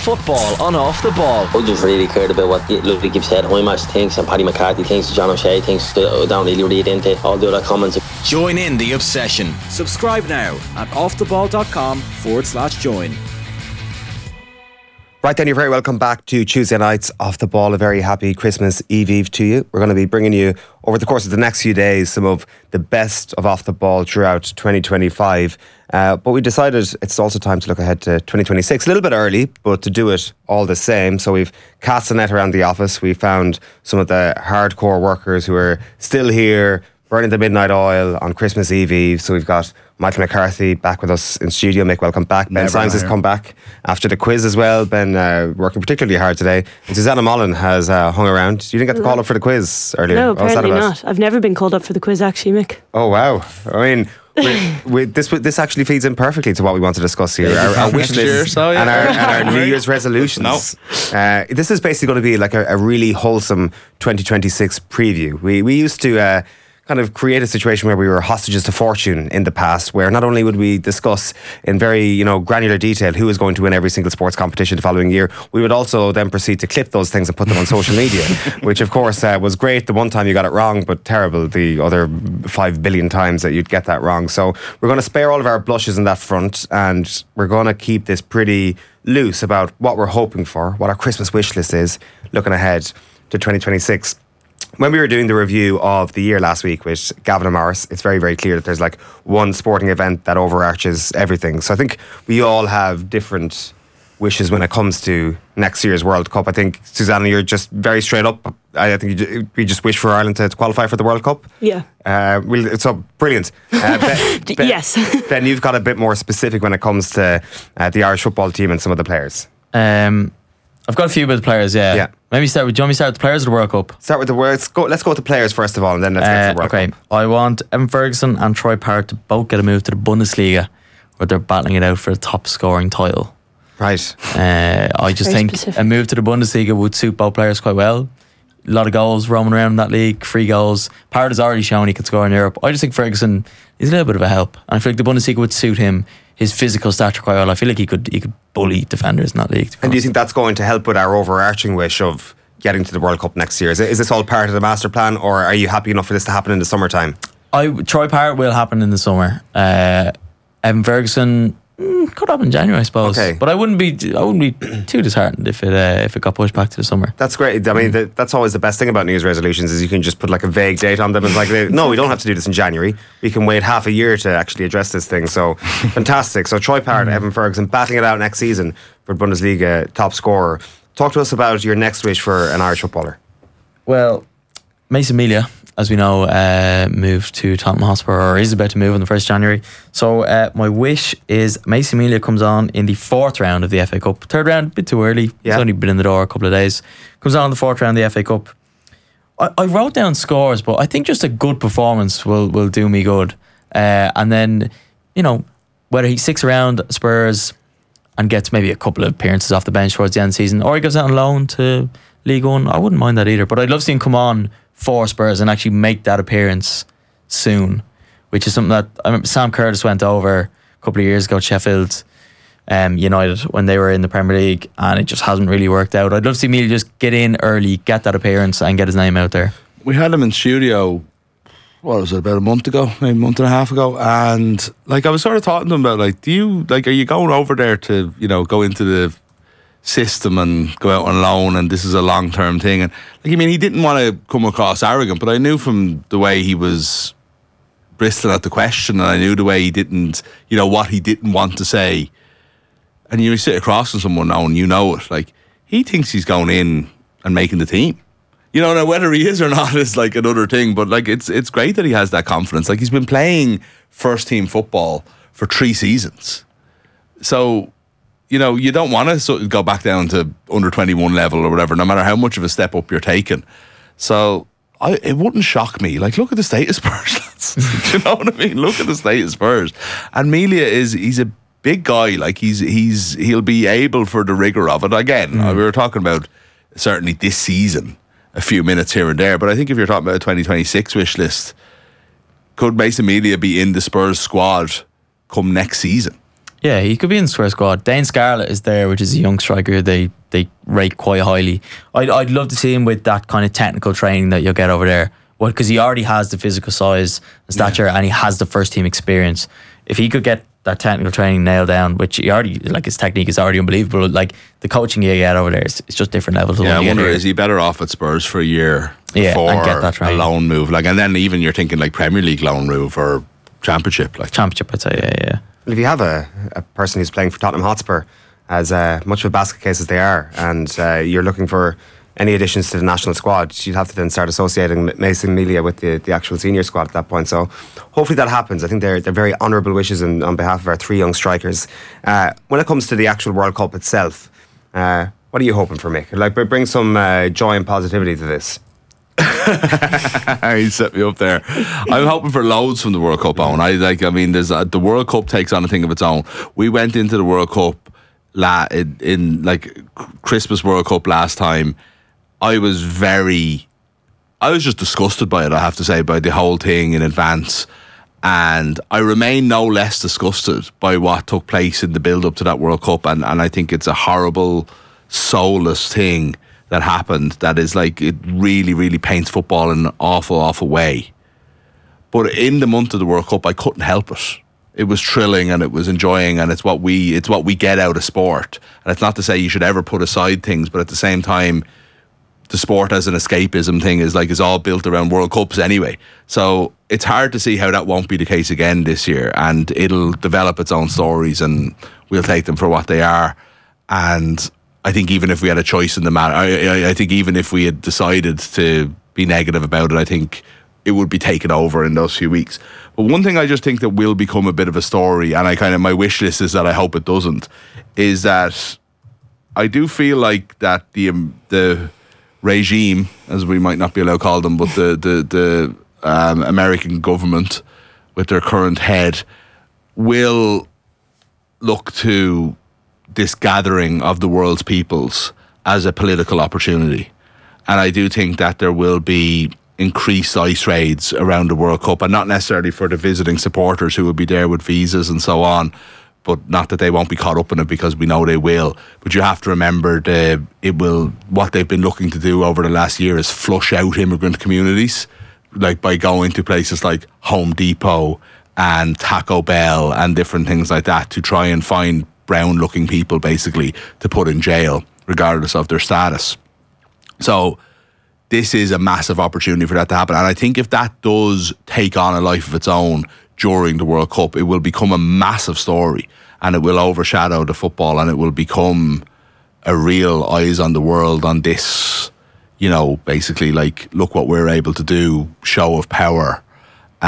Football on Off the Ball. I just really cared about what Ludwig Gibbs said, Hoymatch thinks, and Paddy McCarthy thinks, John O'Shea thinks. I don't really read into all the other comments. Join in the obsession. Subscribe now at offtheball.com/join. Right then, you're very welcome back to Tuesday Nights Off the Ball. A very happy Christmas Eve to you. We're going to be bringing you, over the course of the next few days, some of the best of Off the Ball throughout 2025. But we decided it's also time to look ahead to 2026. A little bit early, but to do it all the same. So we've cast a net around the office. We found some of the hardcore workers who are still here, burning the midnight oil on Christmas Eve. So we've got Michael McCarthy back with us in studio. Mick, welcome back. Ben Symes has come back after the quiz as well. Ben working particularly hard today. And Susanna Mullen has hung around. You didn't get the call up for the quiz earlier. No, apparently not. I've never been called up for the quiz actually, Mick. Oh wow. I mean, this actually feeds in perfectly to what we want to discuss here. Our wish list and our New Year's resolutions. This is basically going to be like a really wholesome 2026 preview. We used to kind of create a situation where we were hostages to fortune in the past, where not only would we discuss in very granular detail who is going to win every single sports competition the following year, we would also then proceed to clip those things and put them on social media, which of course was great the one time you got it wrong, but terrible the other 5 billion times that you'd get that wrong. So we're going to spare all of our blushes in that front, and we're going to keep this pretty loose about what we're hoping for, what our Christmas wish list is looking ahead to 2026. When we were doing the review of the year last week with Gavin and Morris, it's very, very clear that there's like one sporting event that overarches everything. So I think we all have different wishes when it comes to next year's World Cup. I think, Susanna, you're just very straight up. I think we just wish for Ireland to qualify for the World Cup. Yeah. So brilliant. Yes. Ben, you've got a bit more specific when it comes to the Irish football team and some of the players. I've got a few bit of players, yeah. Maybe do you want me to start with the players of the World Cup? Start with the words. Let's go with the players first of all, and then let's get to the World Cup. I want Evan Ferguson and Troy Parrott to both get a move to the Bundesliga, where they're battling it out for a top scoring title. Right. I just think a move to the Bundesliga would suit both players quite well. A lot of goals roaming around in that league, free goals. Parrott has already shown he could score in Europe. I just think Ferguson is a little bit of a help, and I feel like the Bundesliga would suit him. His physical stature quite well. I feel like he could bully defenders in that league. And do you think that's going to help with our overarching wish of getting to the World Cup next year? Is this all part of the master plan, or are you happy enough for this to happen in the summertime? Troy Parrott will happen in the summer. Evan Ferguson could happen in January, I suppose. Okay. But I wouldn't be too disheartened if it got pushed back to the summer. That's great. I mean, that's always the best thing about New Year's resolutions is you can just put like a vague date on them. It's like, no, we don't have to do this in January. We can wait half a year to actually address this thing. So fantastic. So Troy Parrott, Evan Ferguson battling it out next season for Bundesliga top scorer. Talk to us about your next wish for an Irish footballer. Well, Mason Melia, as we know, moved to Tottenham Hotspur, or is about to move on the 1st January. So my wish is Mason Melia comes on in the 4th round of the FA Cup. 3rd round, a bit too early. He's only been in the door a couple of days. Comes on in the 4th round of the FA Cup. I wrote down scores, but I think just a good performance will do me good. And then, whether he sticks around Spurs and gets maybe a couple of appearances off the bench towards the end of the season, or he goes out on loan to League One, I wouldn't mind that either. But I'd love to see him come on for Spurs and actually make that appearance soon, which is something that I remember Sam Curtis went over a couple of years ago at Sheffield United when they were in the Premier League, and it just hasn't really worked out. I'd love to see Melia just get in early, get that appearance and get his name out there. We had him in studio, what was it, about a month ago, maybe a month and a half ago, and I was sort of talking to him about are you going over there to go into the system and go out on loan, and this is a long-term thing, and he didn't want to come across arrogant, but I knew from the way he was bristling at the question, and I knew the way he didn't, what he didn't want to say, and you sit across from someone now and it, he thinks he's going in and making the team. Now whether he is or not is another thing, but it's great that he has that confidence. He's been playing first team football for 3 seasons, so you don't want to go back down to under 21 level or whatever, no matter how much of a step up you're taking. So it wouldn't shock me. Look at the state of Spurs, lads. Do you know what I mean? Look at the state of Spurs. And Melia he's a big guy. He'll be able for the rigour of it. Again, we were talking about certainly this season, a few minutes here and there, but I think if you're talking about a 2026 wish list, could Mason Melia be in the Spurs squad come next season? Yeah, he could be in the square squad. Dane Scarlett is there, which is a young striker they rate quite highly. I'd love to see him with that kind of technical training that you'll get over there. Well, because he already has the physical size and stature, and he has the first team experience. If he could get that technical training nailed down, which he already, like, his technique is already unbelievable. Like, the coaching you get over there, it's just different levels. Yeah, I wonder, is he better off at Spurs for a year before and get that training. A loan move? Like, and then even you're thinking like Premier League loan move or Championship. Like Championship, I'd say, yeah. If you have a person who's playing for Tottenham Hotspur, as much of a basket case as they are, and you're looking for any additions to the national squad, you'd have to then start associating Mason Melia with the actual senior squad at that point. So hopefully that happens. I think they're very honourable wishes on behalf of our three young strikers. When it comes to the actual World Cup itself, what are you hoping for, Mick? Like, bring some joy and positivity to this. He set me up there. I'm hoping for loads from the World Cup on. There's the World Cup takes on a thing of its own. We went into the World Cup in like Christmas World Cup last time. I was just disgusted by it, I have to say, by the whole thing in advance. And I remain no less disgusted by what took place in the build-up to that World Cup. And I think it's a horrible, soulless thing that happened that is like, it really, really paints football in an awful, awful way. But in the month of the World Cup, I couldn't help it. It was thrilling and it was enjoying, and it's what we get out of sport. And it's not to say you should ever put aside things, but at the same time, the sport as an escapism thing is all built around World Cups anyway. So it's hard to see how that won't be the case again this year, and it'll develop its own stories and we'll take them for what they are. And I think even if we had a choice in the matter, I think even if we had decided to be negative about it, I think it would be taken over in those few weeks. But one thing I just think that will become a bit of a story, and my wish list is that I hope it doesn't, is that I do feel like that the regime, as we might not be allowed to call them, but the American government with their current head will look to this gathering of the world's peoples as a political opportunity. And I do think that there will be increased ice raids around the World Cup, and not necessarily for the visiting supporters who will be there with visas and so on, but not that they won't be caught up in it, because we know they will. But you have to remember what they've been looking to do over the last year is flush out immigrant communities, like by going to places like Home Depot and Taco Bell and different things like that to try and find brown looking people basically to put in jail regardless of their status. So this is a massive opportunity for that to happen. And I think if that does take on a life of its own during the World Cup, it will become a massive story and it will overshadow the football, and it will become a real eyes on the world on this, basically like, look what we're able to do, show of power. So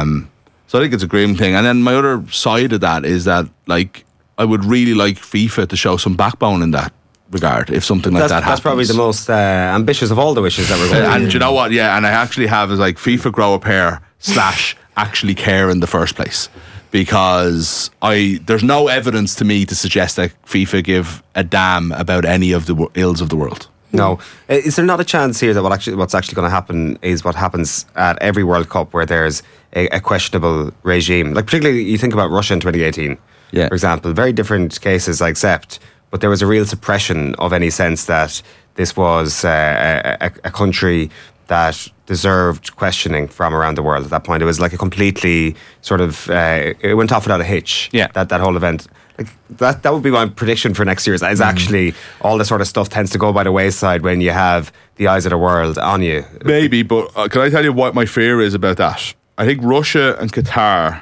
I think it's a grim thing. And then my other side of that is that, like, I would really like FIFA to show some backbone in that regard if something like that happens. That's probably the most ambitious of all the wishes that we're going to do. And you know what? Yeah, and I actually have is like FIFA grow a pair / actually care in the first place, because there's no evidence to me to suggest that FIFA give a damn about any of the ills of the world. No. Is there not a chance here that what's actually going to happen is what happens at every World Cup where there's a questionable regime? Like, particularly you think about Russia in 2018, for example. Very different cases, I accept, but there was a real suppression of any sense that this was a country that deserved questioning from around the world at that point. It was like a completely sort of, it went off without a hitch, that whole event. Like that would be my prediction for next year, is actually all this sort of stuff tends to go by the wayside when you have the eyes of the world on you. Maybe, but can I tell you what my fear is about that? I think Russia and Qatar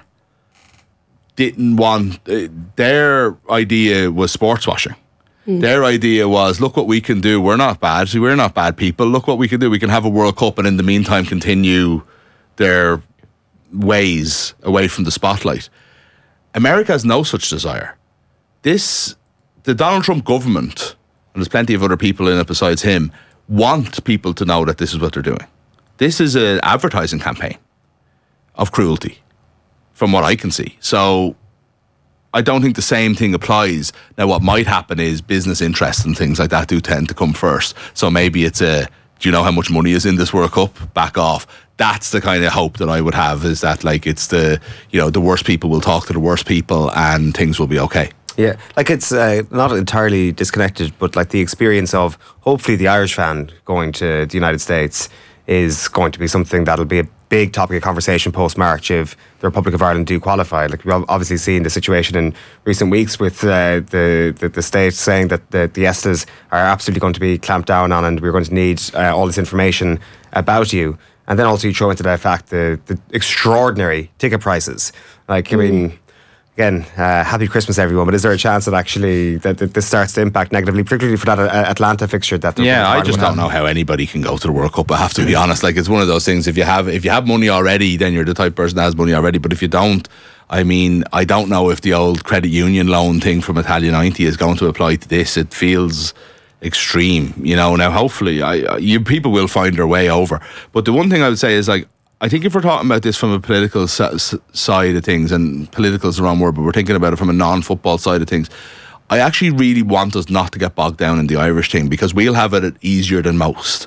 didn't want, their idea was sports washing. Their idea was, look what we can do. We're not bad. We're not bad people. Look what we can do. We can have a World Cup and in the meantime continue their ways away from the spotlight. America has no such desire. The Donald Trump government, and there's plenty of other people in it besides him, want people to know that this is what they're doing. This is an advertising campaign of cruelty, from what I can see. So I don't think the same thing applies. Now, what might happen is business interests and things like that do tend to come first. So maybe it's a do you know how much money is in this World Cup? Back off. That's the kind of hope that I would have, is that like it's the worst people will talk to the worst people and things will be okay. Yeah, like it's not entirely disconnected, but like the experience of hopefully the Irish fan going to the United States is going to be something that'll be a big topic of conversation post-March if the Republic of Ireland do qualify. Like we've obviously seen the situation in recent weeks with the state saying that the ESTAs are absolutely going to be clamped down on, and we're going to need all this information about you. And then also you throw into that fact the extraordinary ticket prices. Like, I mean, again, happy Christmas, everyone. But is there a chance that actually that this starts to impact negatively, particularly for that Atlanta fixture? I just don't know how anybody can go to the World Cup. I have to be honest. Like, it's one of those things. If you have money already, then you're the type of person that has money already. But if you don't, I mean, I don't know if the old credit union loan thing from Italia 90 is going to apply to this. It feels extreme, Now, hopefully, people will find their way over. But the one thing I would say is, like, I think if we're talking about this from a political side of things, and political is the wrong word, but we're thinking about it from a non-football side of things, I actually really want us not to get bogged down in the Irish thing, because we'll have it easier than most.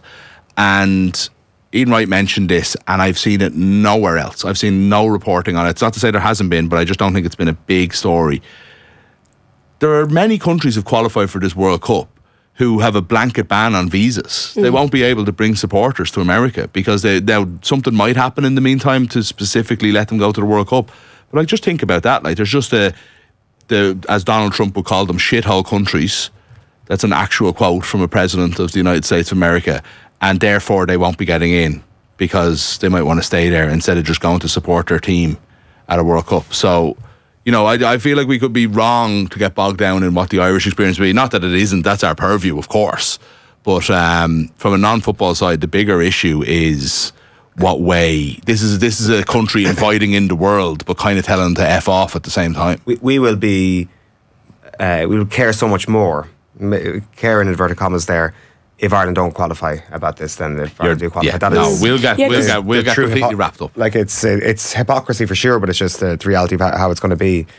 And Ian Wright mentioned this, and I've seen it nowhere else. I've seen no reporting on it. It's not to say there hasn't been, but I just don't think it's been a big story. There are many countries who've qualified for this World Cup who have a blanket ban on visas. They won't be able to bring supporters to America because something might happen in the meantime to specifically let them go to the World Cup. But just think about that. Like, there's just as Donald Trump would call them, shithole countries. That's an actual quote from a president of the United States of America. And therefore they won't be getting in because they might want to stay there instead of just going to support their team at a World Cup. So, I feel like we could be wrong to get bogged down in what the Irish experience will be. Not that it isn't, that's our purview, of course. But from a non-football side, the bigger issue is what way. This is a country inviting in the world, but kind of telling them to F off at the same time. We will be, we will care so much more, care in inverted commas there, if Ireland don't qualify about this, then if Ireland do qualify, we'll get completely wrapped up. Like it's hypocrisy for sure, but it's just the reality of how it's going to be.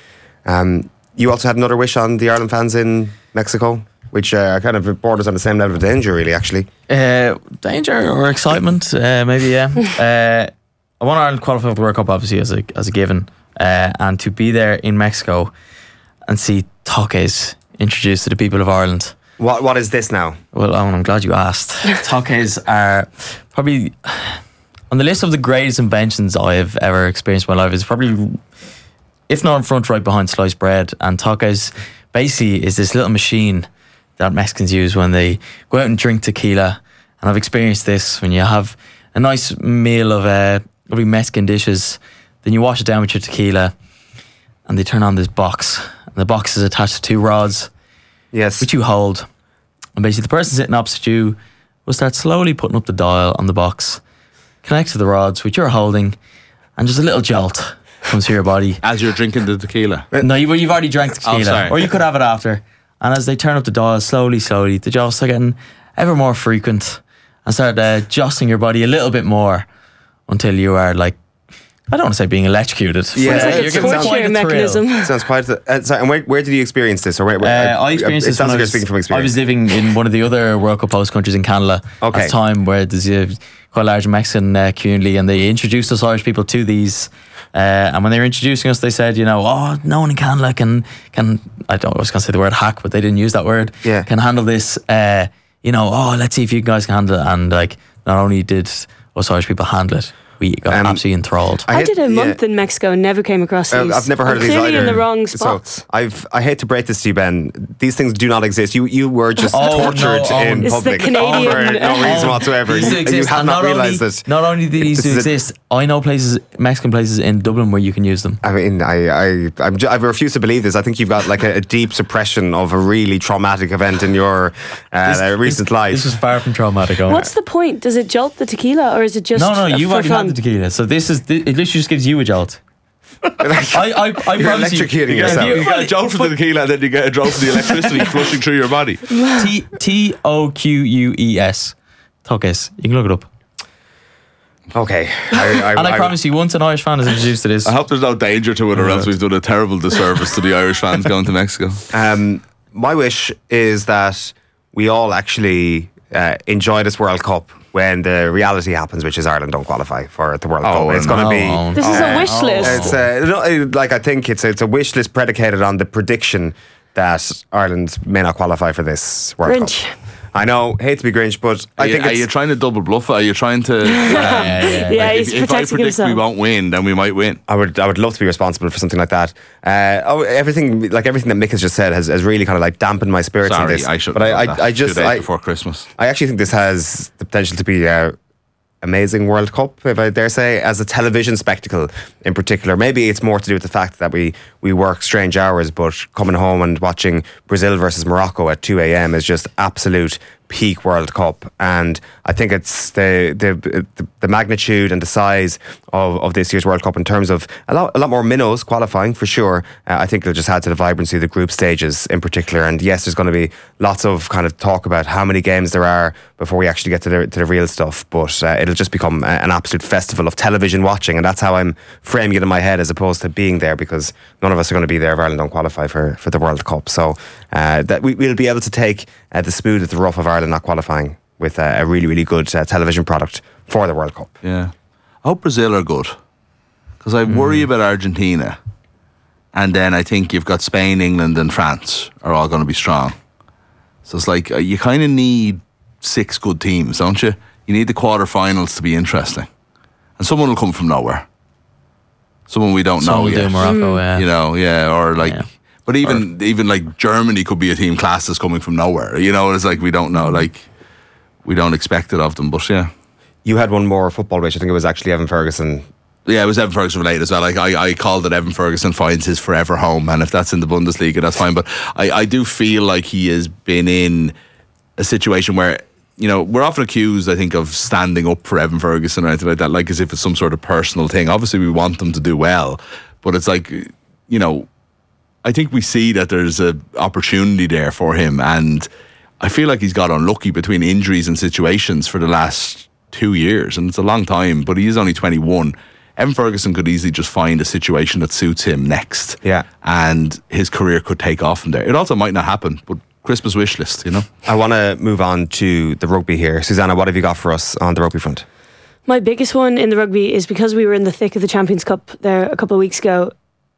You also had another wish on the Ireland fans in Mexico, which kind of borders on the same level of danger, really. Actually, danger or excitement, maybe. Yeah. I want Ireland to qualify for the World Cup, obviously, as a given, and to be there in Mexico and see Toques introduced to the people of Ireland. What is this now? Well, Owen, I'm glad you asked. Toques are probably on the list of the greatest inventions I have ever experienced in my life. It's probably, if not in front, right behind sliced bread. And Toques basically is this little machine that Mexicans use when they go out and drink tequila. And I've experienced this when you have a nice meal of lovely Mexican dishes, then you wash it down with your tequila, and they turn on this box. And the box is attached to two rods. Yes. Which you hold. And basically the person sitting opposite you will start slowly putting up the dial on the box, connect to the rods which you're holding, and just a little jolt comes to your body. As you're drinking the tequila? No, you've already drank the tequila. Oh, sorry. Or you could have it after. And as they turn up the dial slowly, the jolts start getting ever more frequent and start jostling your body a little bit more until you are like, I don't want to say being electrocuted. Yeah, it's like a torture mechanism. Sounds quite. Sorry, and where did you experience this? Or where I experienced this when I was living in one of the other World Cup host countries in Canada at the time, where there's quite a large Mexican community, and they introduced us Irish people to these. And when they were introducing us, they said, no one in Canada can I was going to say the word hack, but they didn't use that word. Yeah. Can handle this. Let's see if you guys can handle it. And like, not only did us Irish people handle it, we got absolutely enthralled. I did a month in Mexico and never came across these. I've never heard of these clearly either. in the wrong spots. So I hate to break this to you, Ben. These things do not exist. You were just tortured in It's public the Canadian, for no reason whatsoever. You have not realised this. Not only do these exist, I know Mexican places in Dublin where you can use them. I mean, I refuse to believe this. I think you've got like a deep suppression of a really traumatic event in your recent life. This is far from traumatic. What's the point? Does it jolt the tequila, or is it just No, you've for already fun? had the tequila. So it literally just gives you a jolt. I You're electrocuting yourself. You get a jolt from the tequila, and then you get a jolt from the electricity flushing through your body. Toques. Toques. You can look it up. Okay. I promise you, once an Irish fan is introduced to this, I hope there's no danger to it, or else we've done a terrible disservice to the Irish fans going to Mexico. My wish is that we all actually enjoy this World Cup when the reality happens, which is Ireland don't qualify for the World Cup. It's going to be. This is a wish list. It's like I think it's a wish list predicated on the prediction that Ireland may not qualify for this World Grinch. Cup. I know, hate to be Grinch, but I think are you trying to double bluff? Are you trying to? Yeah, he's if I protecting predict himself. we won't win, then we might win. I would love to be responsible for something like that. Everything that Mick has just said has really kind of like dampened my spirits on Sorry, this. I should. But I just 2 days before Christmas. I actually think this has the potential to be amazing World Cup, if I dare say, as a television spectacle in particular. Maybe it's more to do with the fact that we work strange hours, but coming home and watching Brazil versus Morocco at 2 a.m. is just absolute peak World Cup. And I think it's the magnitude and the size of this year's World Cup in terms of a lot more minnows qualifying for sure. I think it'll just add to the vibrancy of the group stages in particular. And yes, there's going to be lots of kind of talk about how many games there are before we actually get to the real stuff, but it'll just become an absolute festival of television watching, and that's how I'm framing it in my head as opposed to being there, because none of us are going to be there if Ireland don't qualify for the World Cup. So that we'll be able to take the smooth at the rough of Ireland not qualifying with a really, really good television product for the World Cup. Yeah. I hope Brazil are good, because I worry about Argentina, and then I think you've got Spain, England and France are all going to be strong. So it's like you kind of need 6 good teams, don't you? You need the quarterfinals to be interesting, and someone will come from nowhere. Someone we don't know yet. Do Morocco, You know, or like. Yeah. But even like Germany could be a team class that's coming from nowhere. You know, it's like we don't know, like we don't expect it of them. But yeah, you had one more football wish. I think it was actually Evan Ferguson. Yeah, it was Evan Ferguson related as well. Like I called it Evan Ferguson finds his forever home, and if that's in the Bundesliga, that's fine. But I do feel like he has been in a situation where, you know, we're often accused, I think, of standing up for Evan Ferguson or anything like that, like as if it's some sort of personal thing. Obviously, we want them to do well, but it's like, you know, I think we see that there's an opportunity there for him, and I feel like he's got unlucky between injuries and situations for the last 2 years, and it's a long time, but he is only 21. Evan Ferguson could easily just find a situation that suits him next. Yeah. And his career could take off from there. It also might not happen, but Christmas wish list, you know? I want to move on to the rugby here. Susanna, what have you got for us on the rugby front? My biggest one in the rugby is, because we were in the thick of the Champions Cup there a couple of weeks ago,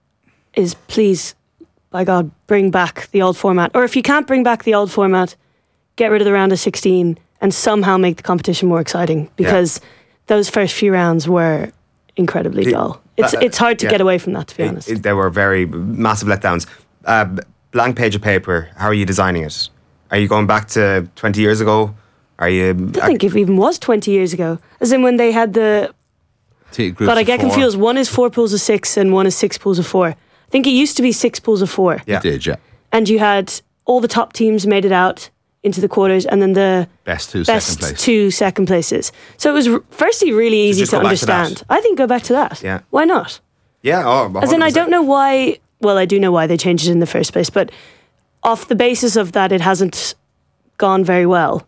is please, by God, bring back the old format. Or if you can't bring back the old format, get rid of the round of 16 and somehow make the competition more exciting, because those first few rounds were incredibly dull. It's hard to get away from that, to be honest. There were very massive letdowns. Blank page of paper, how are you designing it? Are you going back to 20 years ago? Are you? I don't think it even was 20 years ago. As in when they had the... God, I get confused. One is 4 pools of 6 and one is 6 pools of 4. I think it used to be 6 pools of 4. Yeah. It did, yeah. And you had all the top teams made it out into the quarters, and then the best two second places. So it was firstly really easy to understand. I think go back to that. Yeah. Why not? Yeah. Oh, 100%. As in, I don't know why. Well, I do know why they changed it in the first place, but off the basis of that, it hasn't gone very well.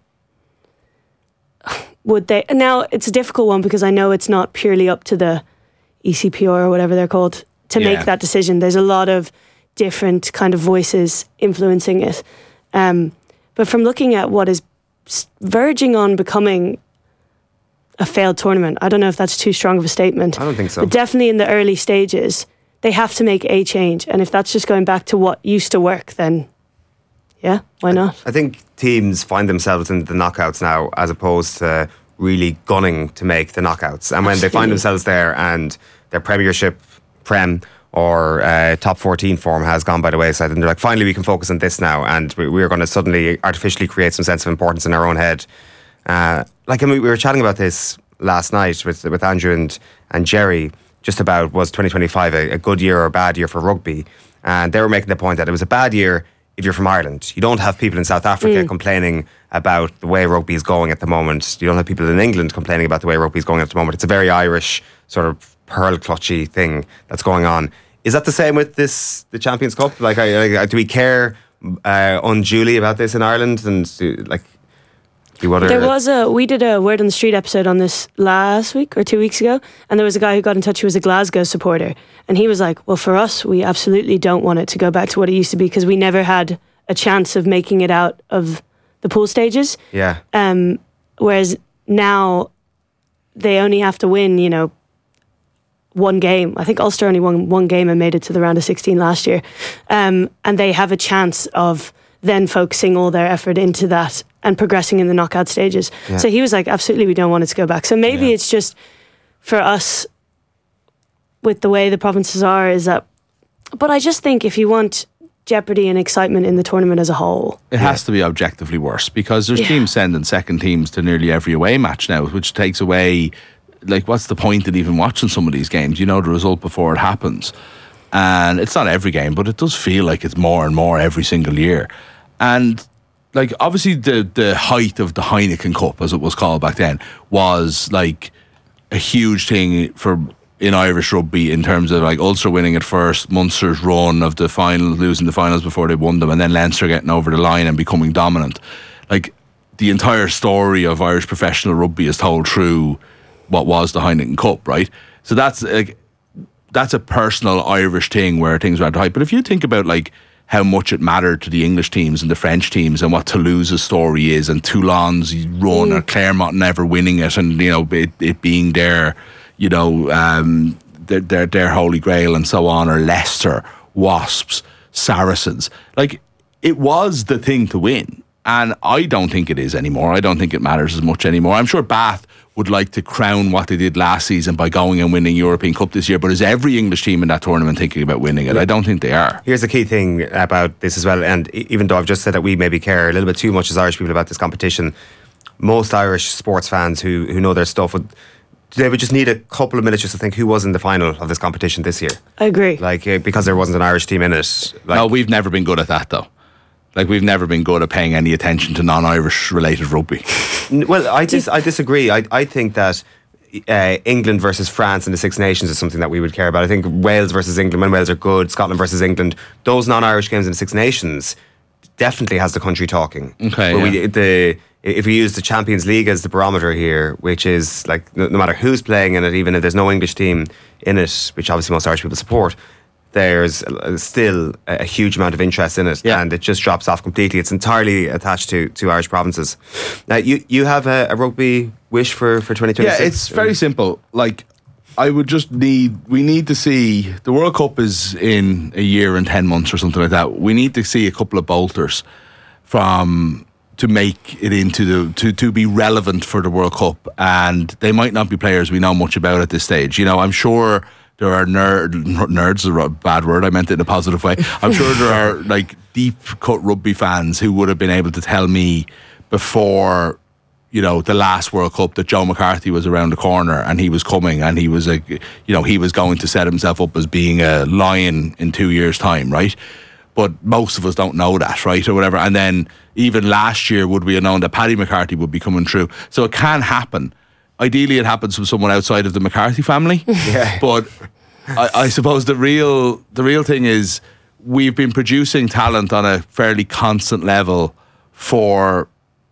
Would they? Now, it's a difficult one, because I know it's not purely up to the ECPR or whatever they're called to make that decision. There's a lot of different kind of voices influencing it. But from looking at what is verging on becoming a failed tournament, I don't know if that's too strong of a statement. I don't think so. But definitely in the early stages, they have to make a change. And if that's just going back to what used to work, then yeah, why not? I think teams find themselves in the knockouts now, as opposed to really gunning to make the knockouts. And when they find themselves there and their Premiership, Prem, or top 14 form has gone by the wayside, and they're like, finally we can focus on this now, and we're going to suddenly artificially create some sense of importance in our own head. We were chatting about this last night with Andrew and Jerry, just about, was 2025 a good year or a bad year for rugby, and they were making the point that it was a bad year if you're from Ireland. You don't have people in South Africa complaining about the way rugby is going at the moment. You don't have people in England complaining about the way rugby is going at the moment. It's a very Irish sort of pearl clutchy thing that's going on. Is that the same with the Champions Cup? Like, do we care unduly about this in Ireland? And we did a Word on the Street episode on this last week or 2 weeks ago, and there was a guy who got in touch who was a Glasgow supporter, and he was like, well, for us, we absolutely don't want it to go back to what it used to be, because we never had a chance of making it out of the pool stages. Yeah. Whereas now they only have to win, one game. I think Ulster only won one game and made it to the round of 16 last year. And they have a chance of then focusing all their effort into that and progressing in the knockout stages. Yeah. So he was like, absolutely, we don't want it to go back. So maybe it's just for us, with the way the provinces are, is that. But I just think if you want jeopardy and excitement in the tournament as a whole, it has to be objectively worse, because there's teams sending second teams to nearly every away match now, which takes away, like, what's the point in even watching some of these games? You know the result before it happens. And it's not every game, but it does feel like it's more and more every single year. And like, obviously the height of the Heineken Cup, as it was called back then, was like a huge thing in Irish rugby, in terms of like Ulster winning it first, Munster's run of the finals, losing the finals before they won them, and then Leinster getting over the line and becoming dominant. Like, the entire story of Irish professional rugby is told through what was the Heineken Cup, right? So that's a personal Irish thing where things are at the height. But if you think about like how much it mattered to the English teams and the French teams, and what Toulouse's story is, and Toulon's run, or Clermont never winning it, and it being their their holy grail and so on, or Leicester, Wasps, Saracens, like, it was the thing to win. And I don't think it is anymore. I don't think it matters as much anymore. I'm sure Bath would like to crown what they did last season by going and winning European Cup this year, but is every English team in that tournament thinking about winning it? I don't think they are. Here's the key thing about this as well, and even though I've just said that we maybe care a little bit too much as Irish people about this competition, most Irish sports fans who know their stuff would just need a couple of minutes just to think who was in the final of this competition this year. I agree. Like, because there wasn't an Irish team in it. Like, no, we've never been good at that, though. Like, we've never been good at paying any attention to non-Irish related rugby. Well, I disagree. I think that England versus France in the Six Nations is something that we would care about. I think Wales versus England, when Wales are good, Scotland versus England, those non-Irish games in the Six Nations definitely has the country talking. Okay. If we use the Champions League as the barometer here, which is like, no matter who's playing in it, even if there's no English team in it, which obviously most Irish people support, there's still a huge amount of interest in it, and it just drops off completely. It's entirely attached to Irish provinces. Now, you have a rugby wish for 2026? Yeah, it's very simple. Like, we need to see, the World Cup is in a year and 10 months or something like that. We need to see a couple of bolters to make it into to be relevant for the World Cup, and they might not be players we know much about at this stage. I'm sure there are nerds is a bad word, I meant it in a positive way. I'm sure there are like deep cut rugby fans who would have been able to tell me before the last World Cup that Joe McCarthy was around the corner, and he was coming, and he was he was going to set himself up as being a lion in 2 years' time, right? But most of us don't know that, right, or whatever. And then even last year, would we have known that Paddy McCarthy would be coming through? So it can happen. Ideally, it happens from someone outside of the McCarthy family. Yeah. But I suppose the real thing is, we've been producing talent on a fairly constant level for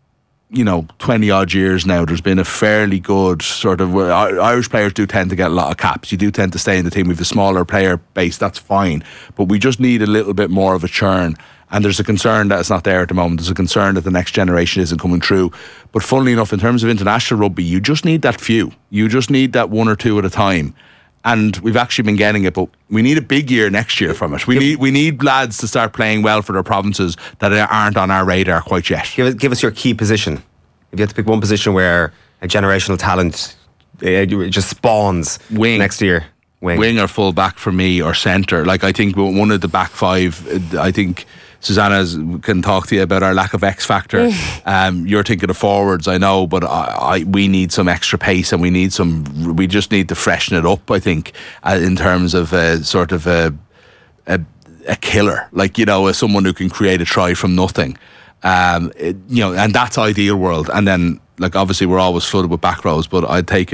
20 odd years now. There's been a fairly good sort of, Irish players do tend to get a lot of caps. You do tend to stay in the team. We have a smaller player base, that's fine, but we just need a little bit more of a churn. And there's a concern that it's not there at the moment. There's a concern that the next generation isn't coming through. But funnily enough, in terms of international rugby, you just need that few. You just need that one or two at a time. And we've actually been getting it, but we need a big year next year from it. We need lads to start playing well for their provinces that aren't on our radar quite yet. Give us your key position. If you had to pick one position where a generational talent just spawns next year. Wing or full back for me, or centre. Like, I think one of the back five, I think Susanna can talk to you about our lack of X factor. You're thinking of forwards, I know, but we need some extra pace, and we just need to freshen it up, I think, in terms of sort of a killer, like, as someone who can create a try from nothing. And that's ideal world. And then, like, obviously we're always flooded with back rows, but I'd take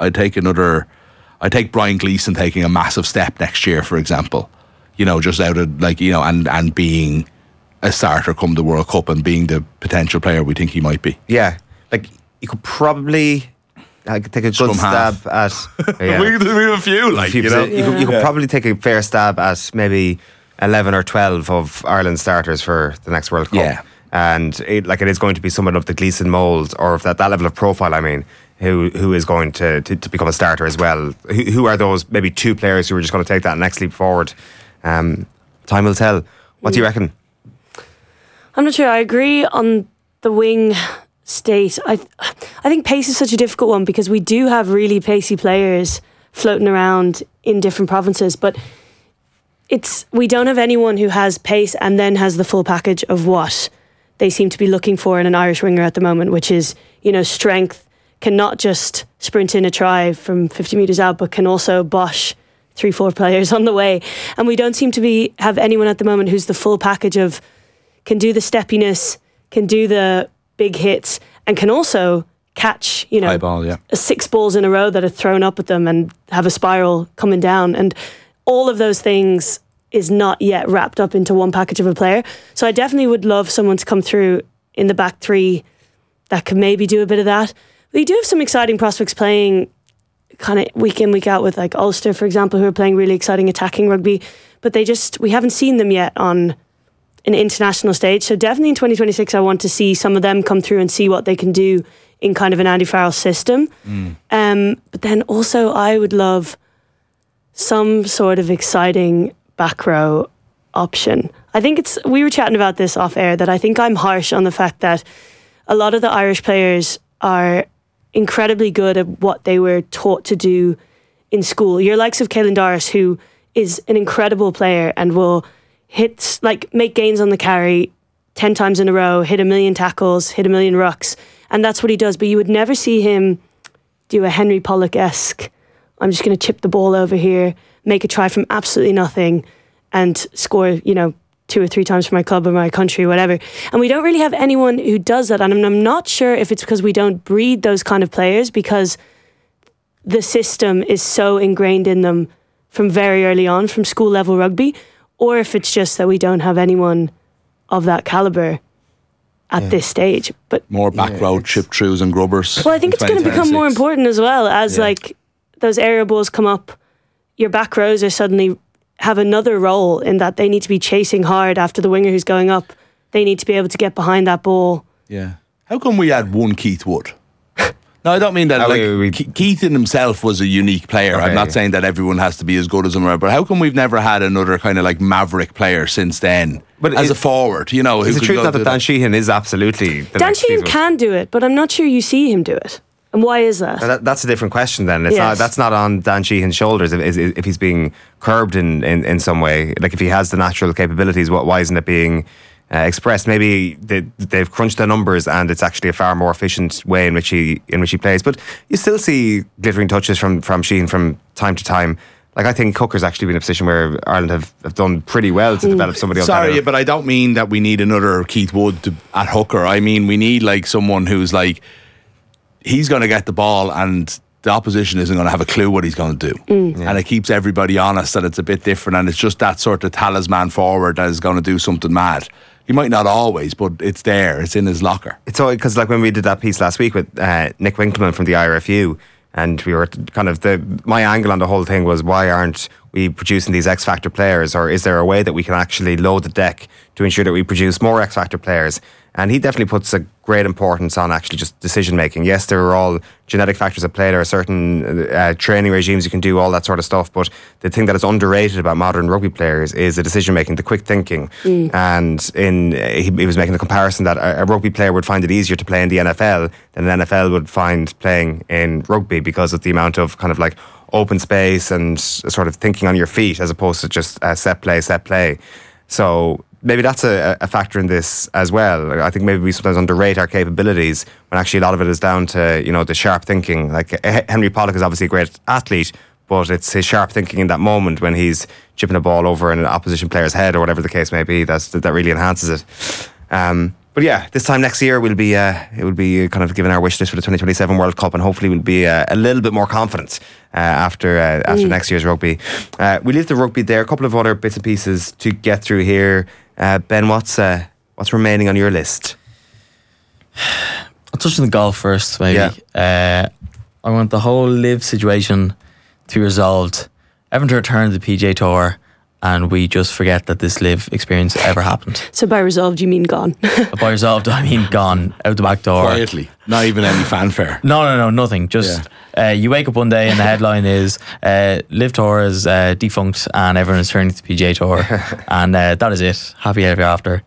Brian Gleeson taking a massive step next year, for example, just out of, like, and being a starter come the World Cup, and being the potential player we think he might be. Yeah, like, you could probably take a good stab at we have a few, like, you could probably take a fair stab at maybe 11 or 12 of Ireland's starters for the next World Cup. Yeah. and it is going to be someone of the Gleeson mould, or of that level of profile, I mean, who is going to become a starter as well. Who are those maybe 2 players who are just going to take that next leap forward? Time will tell. What do you reckon? I'm not sure. I agree on the wing state. I think pace is such a difficult one because we do have really pacey players floating around in different provinces, but we don't have anyone who has pace and then has the full package of what they seem to be looking for in an Irish winger at the moment, which is, strength, can not just sprint in a try from 50 metres out, but can also bosh 3-4 players on the way. And we don't seem to have anyone at the moment who's the full package of can do the steppiness, can do the big hits, and can also catch, high ball, 6 balls in a row that are thrown up at them and have a spiral coming down. And all of those things is not yet wrapped up into one package of a player. So I definitely would love someone to come through in the back 3 that could maybe do a bit of that. We do have some exciting prospects playing kind of week in, week out with like Ulster, for example, who are playing really exciting attacking rugby, but we haven't seen them yet on an international stage. So definitely in 2026, I want to see some of them come through and see what they can do in kind of an Andy Farrell system. But then also I would love some sort of exciting back row option. I think we were chatting about this off air, that I think I'm harsh on the fact that a lot of the Irish players are incredibly good at what they were taught to do in school. Your likes of Caelan Doris, who is an incredible player and will make gains on the carry 10 times in a row, hit 1 million tackles, hit 1 million rucks, and that's what he does. But you would never see him do a Henry Pollock-esque, I'm just going to chip the ball over here, make a try from absolutely nothing and score, 2 or 3 times for my club or my country or whatever. And we don't really have anyone who does that. And I'm not sure if it's because we don't breed those kind of players because the system is so ingrained in them from very early on, from school level rugby, or if it's just that we don't have anyone of that calibre at this stage. But more back row chip throughs and grubbers. Well, I think it's going to become more important as well as those aerial balls come up. Your back rows are suddenly have another role in that they need to be chasing hard after the winger who's going up. They need to be able to get behind that ball. Yeah. How come we had one Keith Wood? No, I don't mean that. Keith in himself was a unique player. Okay, I'm not saying that everyone has to be as good as him, but how come we've never had another kind of like maverick player since then? But as a forward, is the truth that Dan Sheehan is absolutely Dan Sheehan can do it, but I'm not sure you see him do it. And why is that? That's a different question then. That's not on Dan Sheehan's shoulders if he's being curbed in some way. Like if he has the natural capabilities, why isn't it being expressed? Maybe they've crunched the numbers and it's actually a far more efficient way in which he plays. But you still see glittering touches from Sheehan from time to time. Like I think Cooker's actually been in a position where Ireland have done pretty well to develop somebody else. Sorry, but I don't mean that we need another Keith Wood at hooker. I mean we need like someone who's like, he's going to get the ball and the opposition isn't going to have a clue what he's going to do. And it keeps everybody honest that it's a bit different and it's just that sort of talisman forward that is going to do something mad. He might not always, but it's there. It's in his locker. It's all because like when we did that piece last week with Nick Winkleman from the IRFU, and we were kind of my angle on the whole thing was, why aren't we producing these X Factor players, or is there a way that we can actually load the deck to ensure that we produce more X Factor players? And he definitely puts a great importance on actually just decision making. Yes, there are all genetic factors at play. There are certain training regimes you can do, all that sort of stuff. But the thing that is underrated about modern rugby players is the decision making, the quick thinking. And he was making the comparison that a rugby player would find it easier to play in the NFL than an NFL would find playing in rugby, because of the amount of kind of like open space and sort of thinking on your feet as opposed to just set play. So maybe that's a factor in this as well. I think maybe we sometimes underrate our capabilities when actually a lot of it is down to, the sharp thinking. Like Henry Pollock is obviously a great athlete, but it's his sharp thinking in that moment when he's chipping a ball over an opposition player's head or whatever the case may be that really enhances it. But yeah, this time next year it will be kind of giving our wish list for the 2027 World Cup, and hopefully we'll be a little bit more confident after next year's rugby. We leave the rugby there. A couple of other bits and pieces to get through here. Ben, what's remaining on your list? I'll touch on the golf first, maybe. Yeah. I want the whole live situation to be resolved. Everyone to return to the PGA Tour and we just forget that this live experience ever happened. So by resolved, you mean gone? By resolved, I mean gone out the back door. Quietly, not even any fanfare. No, nothing. Just you wake up one day and the headline is Live Tour is defunct and everyone is turning to PGA Tour, and that is it. Happy ever after.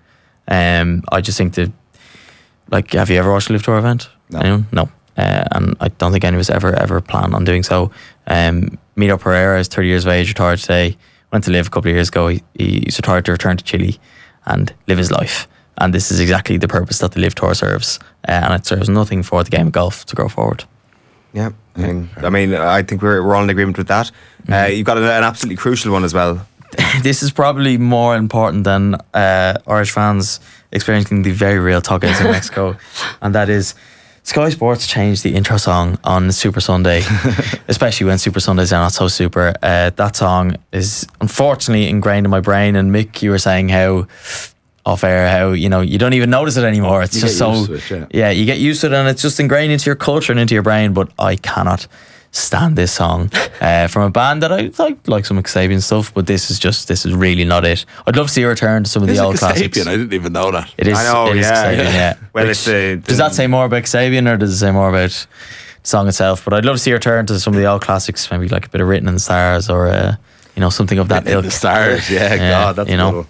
I just think that, like, have you ever watched a Live Tour event? No. Anyone? No. And I don't think any of us ever plan on doing so. Mito Pereira is 30 years of age, retired today. Went to Live a couple of years ago. He's retired to return to Chile and live his life. And this is exactly the purpose that the Live Tour serves. And it serves nothing for the game of golf to go forward. Yeah, I mean, I think we're all in agreement with that. You've got an absolutely crucial one as well. This is probably more important than Irish fans experiencing the very real tugouts in Mexico, and that is Sky Sports changed the intro song on Super Sunday, especially when Super Sundays are not so super. That song is unfortunately ingrained in my brain, and Mick, you were saying how off air, how you don't even notice it anymore. It's just so you get used to it, and it's just ingrained into your culture and into your brain. But I cannot stand this song from a band that I like some Kasabian stuff, but this is really not it. I'd love to see a return to some of the old classics. I didn't even know that. It is. I know, it is Kasabian, yeah. Well, does that say more about Kasabian or does it say more about the song itself? But I'd love to see a return to some of the old classics, maybe like a bit of Written in the Stars or something of that ilk. The Stars, God, that's cool.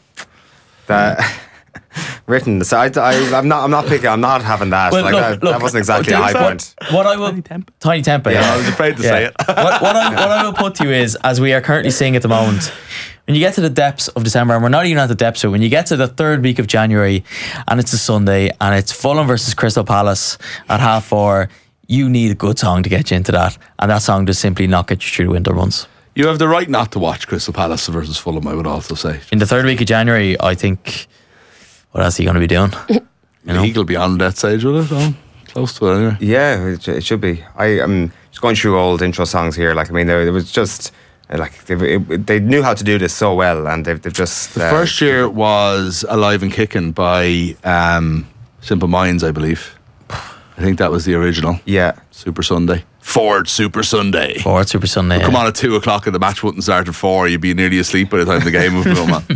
That Written. So I'm not picking. I'm not having that. Well, look, that wasn't exactly a high point. What I will Tiny Temper. Yeah, I was afraid to say it. what I will put to you is, as we are currently seeing at the moment, when you get to the depths of December, and we're not even at the depths of it, when you get to the third week of January, and it's a Sunday, and it's Fulham versus Crystal Palace at 4:30, you need a good song to get you into that, and that song does simply not get you through the winter months. You have the right not to watch Crystal Palace versus Fulham, I would also say. In the third week of January, I think, what else are you going to be doing? League will be on that stage, will it? Oh, close to it anyway. Yeah, it should be. I'm just going through old intro songs here. Like, I mean, there was just like they knew how to do this so well, and they've just. The first year was Alive and Kicking by Simple Minds, I believe. I think that was the original. Yeah. Super Sunday. Ford Super Sunday. Ford Super Sunday. Come on at 2:00 and the match wouldn't start at 4. You'd be nearly asleep by the time the game would come on.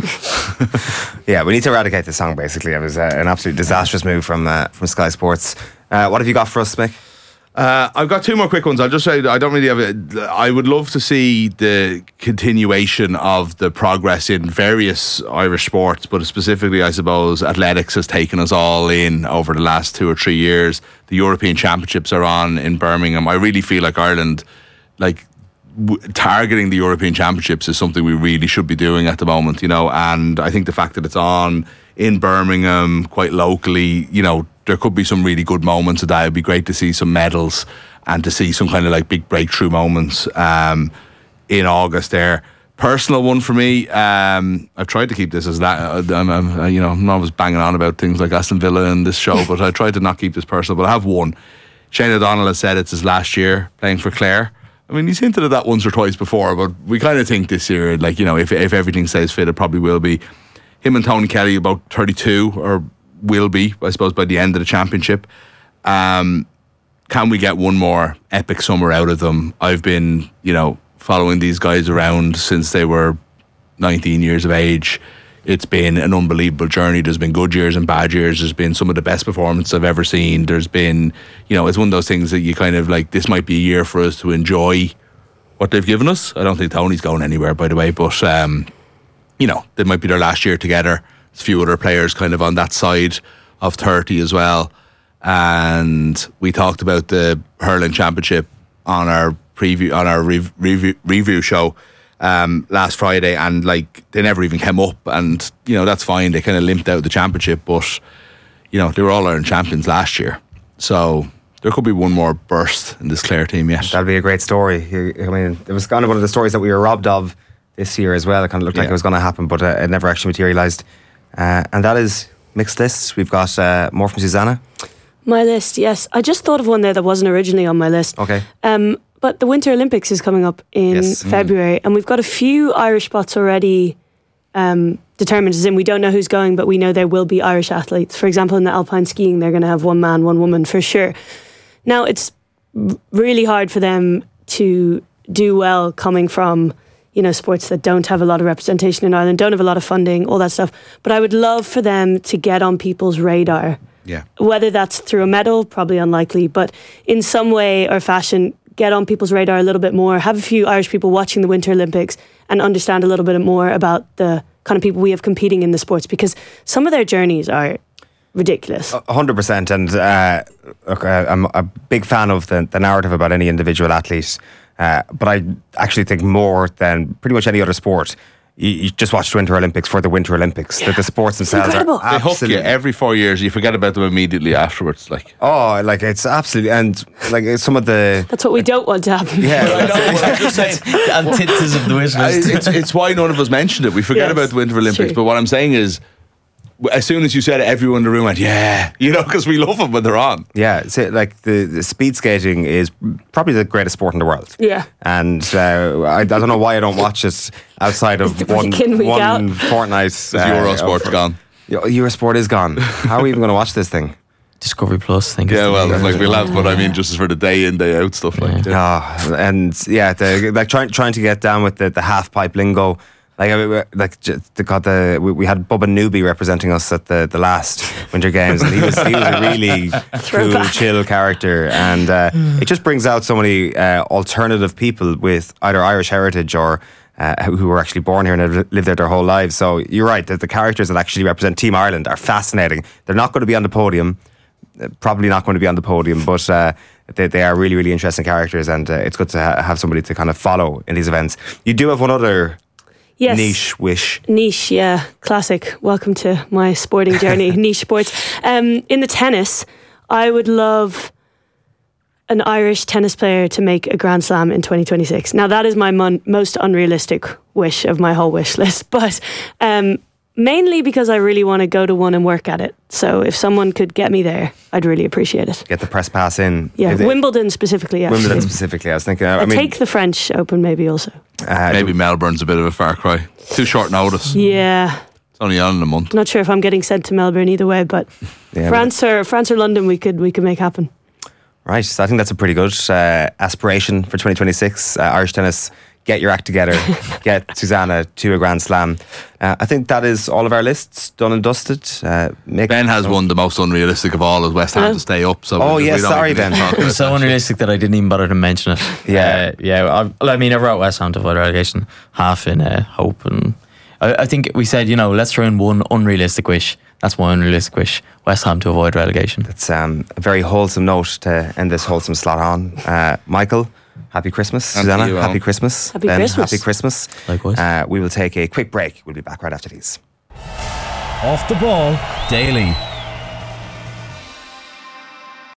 Yeah, we need to eradicate this song. Basically, it was an absolute disastrous move from Sky Sports. What have you got for us, Mick? I've got two more quick ones. I'll just say I don't really have it. I would love to see the continuation of the progress in various Irish sports, but specifically, I suppose, athletics has taken us all in over the last 2 or 3 years. The European Championships are on in Birmingham. I really feel like Ireland, targeting the European Championships is something we really should be doing at the moment, and I think the fact that it's on in Birmingham quite locally, there could be some really good moments of that. It'd be great to see some medals and to see some kind of big breakthrough moments in August there. Personal one for me, I've tried to keep this as that. I'm always banging on about things like Aston Villa in this show, but I tried to not keep this personal. But I have one. Shane O'Donnell has said it's his last year playing for Clare. I mean, he's hinted at that once or twice before, but we kind of think this year, if everything stays fit, it probably will be. Him and Tony Kelly, about 32, or will be, I suppose, by the end of the championship. Can we get one more epic summer out of them? I've been, following these guys around since they were 19 years of age. It's been an unbelievable journey. There's been good years and bad years. There's been some of the best performances I've ever seen. There's been, it's one of those things that you kind of this might be a year for us to enjoy what they've given us. I don't think Tony's going anywhere, by the way, but, they might be their last year together. There's a few other players kind of on that side of 30 as well. And we talked about the hurling championship on our review show last Friday, and they never even came up, and that's fine. They kind of limped out of the championship, but they were all Ireland champions last year, so there could be one more burst in this Clare team yet. That'll be a great story. I mean, it was kind of one of the stories that we were robbed of this year as well. It kind of looked like it was going to happen, but it never actually materialised. And that is mixed lists. We've got more from Susanna. My list, yes. I just thought of one there that wasn't originally on my list. Okay. But the Winter Olympics is coming up in February, and we've got a few Irish spots already determined. As in, we don't know who's going, but we know there will be Irish athletes. For example, in the alpine skiing, they're going to have one man, one woman for sure. Now, it's really hard for them to do well coming from, sports that don't have a lot of representation in Ireland, don't have a lot of funding, all that stuff. But I would love for them to get on people's radar. Yeah. Whether that's through a medal, probably unlikely, but in some way or fashion, get on people's radar a little bit more, have a few Irish people watching the Winter Olympics and understand a little bit more about the kind of people we have competing in the sports, because some of their journeys are ridiculous. 100%. And look, I'm a big fan of the narrative about any individual athlete, but I actually think more than pretty much any other sport, you just watch the Winter Olympics for the Winter Olympics. Yeah. The sports themselves incredible. are They hook absolutely... you every 4 years. You forget about them immediately afterwards. it's absolutely... And like some of the... That's what we don't want to happen. Yeah, I know, but I'm just saying. Antithesis of the wish list. It's why none of us mentioned it. We forget Yes, about the Winter Olympics. true. But what I'm saying is, as soon as you said it, everyone in the room went, yeah, because we love them when they're on. Yeah, so like the speed skating is probably the greatest sport in the world. Yeah. And I don't know why I don't watch it outside of It's the one weekend week out. fortnight. Eurosport's gone. Eurosport is gone. How are we even going to watch this thing? Discovery Plus, I think. Yeah, well, it's the- like we'll have, but I mean, just as for the day in, day out stuff like that. And yeah, like trying to get down with the half pipe lingo. We had Bubba Newby representing us at the last Winter Games, and he was a really cool, Throwback. chill character, and it just brings out so many alternative people with either Irish heritage or who were actually born here and have lived there their whole lives. So you're right that the characters that actually represent Team Ireland are fascinating. They're not going to be on the podium, probably not going to be on the podium, but they are really, really interesting characters, and it's good to have somebody to kind of follow in these events. You do have one other. Yes. Niche, yeah, classic. Welcome to my sporting journey. Niche sports. In the tennis, I would love an Irish tennis player to make a Grand Slam in 2026. Now, that is my most unrealistic wish of my whole wish list, but mainly because I really want to go to one and work at it. So if someone could get me there, I'd really appreciate it. get the press pass in. Yeah, If they- Wimbledon specifically. Actually. Wimbledon specifically. I was thinking. I I'd mean, take the French Open maybe also. Maybe Melbourne's a bit of a far cry. Too short notice. Yeah, It's only on in a month. not sure if I'm getting sent to Melbourne either way, but yeah, France or London, we could make happen. right. So I think that's a pretty good aspiration for 2026. Irish tennis. Get your act together. Get Susanna to a Grand Slam. I think that is all of our lists done and dusted. Mick, Ben has one, the most unrealistic of all, is West Ham to stay up. So Oh, we yes, don't sorry, even Ben. talk It about was so that. unrealistic that I didn't even bother to mention it. Yeah. I mean, I wrote West Ham to avoid relegation, half in hope, and I think we said, let's throw in one unrealistic wish. That's my unrealistic wish: West Ham to avoid relegation. It's a very wholesome note to end this wholesome slot on. Michael, happy Christmas. And to Susanna, you all. happy Christmas. Happy Ben, Christmas. happy Christmas. Likewise. We will take a quick break. We'll be back right after these. Off the Ball Daily.